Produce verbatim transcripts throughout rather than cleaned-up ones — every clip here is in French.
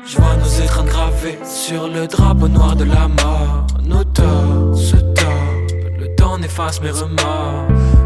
Je vois nos étreintes gravées sur le drapeau noir de la mort. Nos torts se tordent, le temps n'efface mes remords.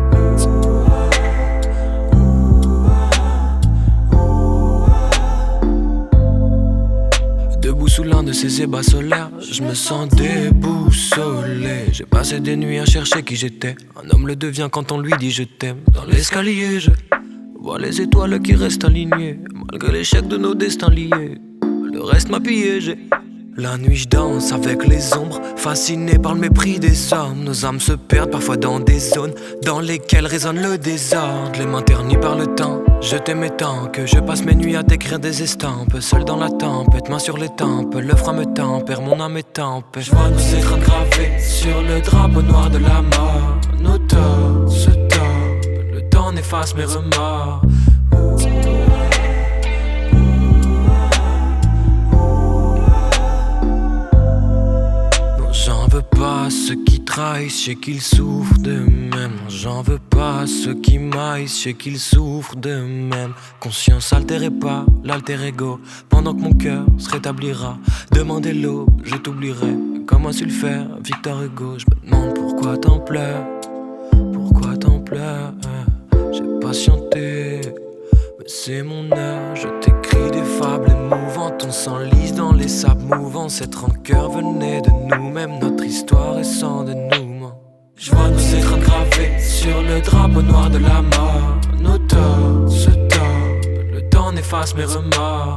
Debout sous l'un de ces ébats solaires, je me sens déboussolé. J'ai passé des nuits à chercher qui j'étais. Un homme le devient quand on lui dit je t'aime. Dans l'escalier je vois les étoiles qui restent alignées, malgré l'échec de nos destins liés. Le reste m'a piégé. La nuit je danse avec les ombres, fasciné par le mépris des hommes. Nos âmes se perdent parfois dans des zones dans lesquelles résonne le désordre. Les mains ternies par le temps, je t'aimais tant que je passe mes nuits à t'écrire des estampes. Seul dans la tempête, main sur les tempes, le frein me tempère, mon âme est tempête. Je vois nos étreintes gravées sur le drapeau noir de la mort. Nos torts se tordent, le temps n'efface mes remords. J'en veux pas ceux qui trahissent, je sais qu'ils souffrent d'eux-mêmes. J'en veux pas ceux qui maïsent, je sais qu'ils souffrent d'eux-mêmes. Conscience altérée pas l'alter ego, pendant que mon cœur se rétablira. Demandez l'aube, je t'oublierai. Comment su le faire, Victor Hugo. Je me demande pourquoi t'en pleures, pourquoi t'en pleures. J'ai patienté, mais c'est mon heure. Je t'écris des fables émouvantes, on s'enlise dans les sables mouvants. Cette rancœur venait de nous-mêmes, notre histoire est sans dénouement. Je vois nos étreintes gravées sur le drapeau noir de la mort. Nos torts se tordent, le temps n'efface mes remords.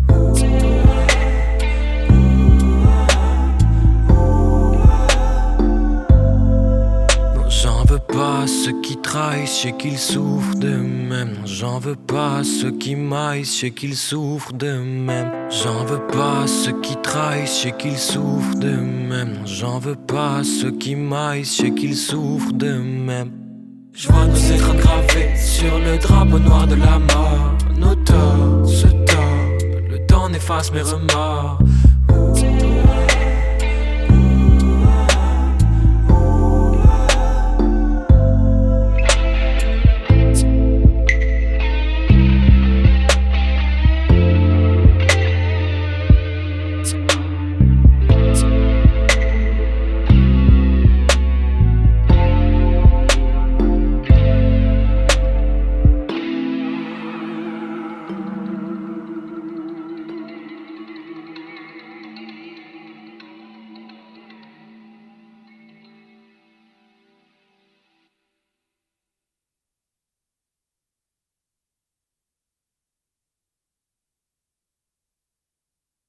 J'en veux pas ceux qui trahissent, je sais qu'ils souffrent d'eux-mêmes. J'en veux pas ceux qui maïsent, je sais qu'ils souffrent d'eux-mêmes. J'en veux pas ceux qui trahissent, je sais qu'ils souffrent d'eux-mêmes. J'en veux pas ceux qui maïsent, je sais qu'ils souffrent d'eux-mêmes. Je vois nos étreintes gravées sur le drapeau noir de la mort. Nos torts se tordent, le temps n'efface mes remords.